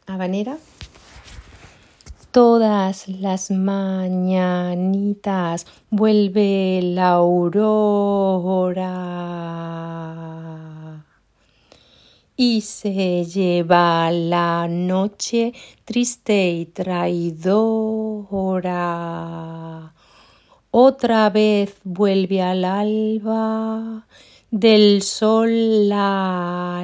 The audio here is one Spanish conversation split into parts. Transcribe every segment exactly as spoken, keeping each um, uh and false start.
habanera. Todas las mañanitas vuelve la aurora y se lleva la noche triste y traidora. Otra vez vuelve al alba del sol la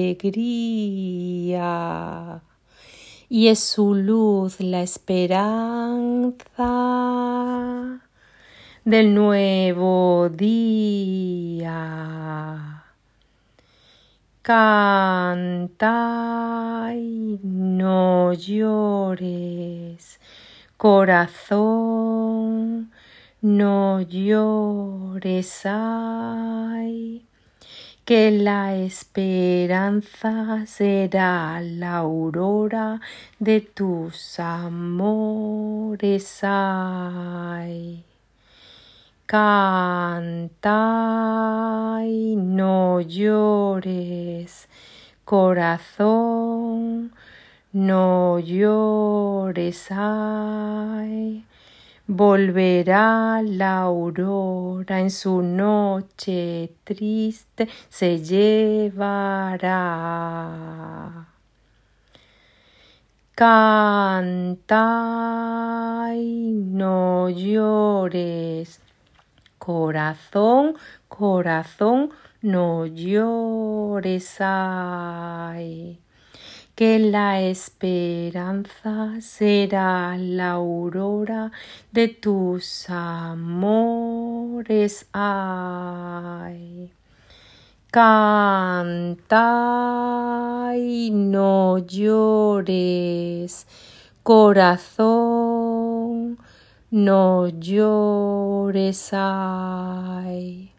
alegría. Y es su luz la esperanza del nuevo día. Canta y no llores, corazón, no llores, ay, que la esperanza será la aurora de tus amores, ay. Canta y no llores, corazón, no llores, ay. Volverá la aurora en su noche triste, se llevará. Canta y no llores, corazón, corazón, no llores, ay. Que la esperanza será la aurora de tus amores, ay. Canta y no llores, corazón, no llores, ay.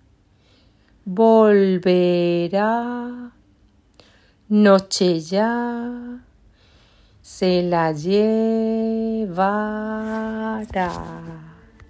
Volverá, noche ya se la llevará.